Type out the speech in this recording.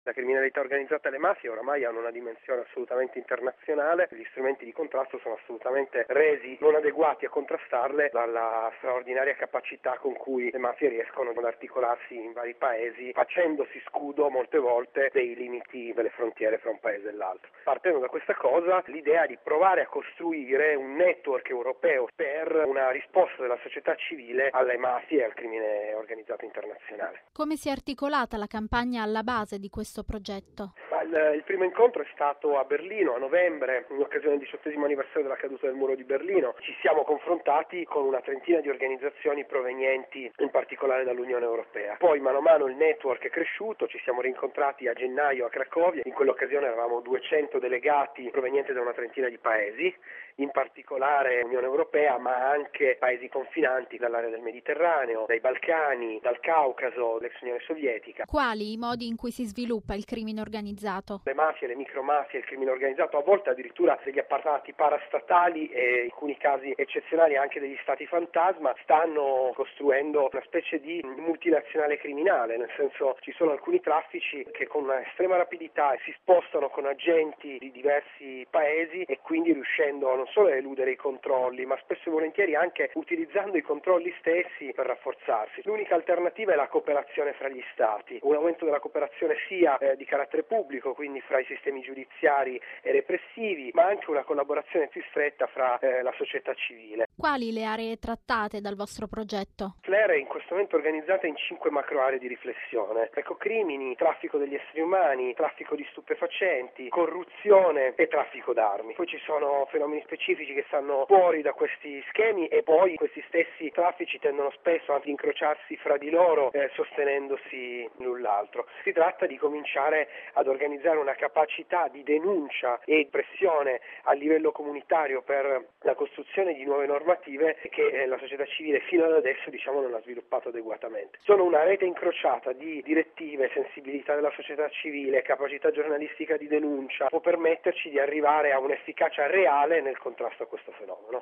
La criminalità organizzata e le mafie oramai hanno una dimensione assolutamente internazionale, gli strumenti di contrasto sono assolutamente resi non adeguati a contrastarle dalla straordinaria capacità con cui le mafie riescono ad articolarsi in vari paesi, facendosi scudo molte volte dei limiti delle frontiere fra un paese e l'altro. Partendo da questa cosa, l'idea di provare a costruire un network europeo per una risposta della società civile alle mafie e al crimine organizzato internazionale. Come si è articolata la campagna alla base di questo progetto? Il primo incontro è stato a Berlino a novembre, in occasione del 18° anniversario della caduta del muro di Berlino. Ci siamo confrontati con una trentina di organizzazioni provenienti in particolare dall'Unione Europea. Poi mano a mano il network è cresciuto, ci siamo rincontrati a gennaio a Cracovia, in quell'occasione eravamo 200 delegati provenienti da una trentina di paesi, in particolare Unione Europea, ma anche paesi confinanti dall'area del Mediterraneo, dai Balcani, dal Caucaso, dall'ex Unione Sovietica. Quali i modi in cui si sviluppa il crimine organizzato? Le mafie, le micromafie, il crimine organizzato, a volte addirittura degli apparati parastatali e in alcuni casi eccezionali anche degli stati fantasma, stanno costruendo una specie di multinazionale criminale, nel senso ci sono alcuni traffici che con una estrema rapidità si spostano con agenti di diversi paesi e quindi riuscendo non solo a eludere i controlli, ma spesso e volentieri anche utilizzando i controlli stessi per rafforzarsi. L'unica alternativa è la cooperazione fra gli stati, un aumento della cooperazione sia di carattere pubblico, quindi fra i sistemi giudiziari e repressivi, ma anche una collaborazione più stretta fra la società civile. Quali le aree trattate dal vostro progetto? Flair è in questo momento organizzata in 5 macro aree di riflessione: ecocrimini, traffico degli esseri umani, traffico di stupefacenti, corruzione e traffico d'armi. Poi ci sono fenomeni specifici che stanno fuori da questi schemi e poi questi stessi traffici tendono spesso a incrociarsi fra di loro sostenendosi l'un l'altro. Si tratta di cominciare ad organizzare una capacità di denuncia e pressione a livello comunitario per la costruzione di nuove normative che la società civile fino ad adesso non ha sviluppato adeguatamente. Sono una rete incrociata di direttive, sensibilità della società civile, capacità giornalistica di denuncia, può permetterci di arrivare a un'efficacia reale nel contrasto a questo fenomeno.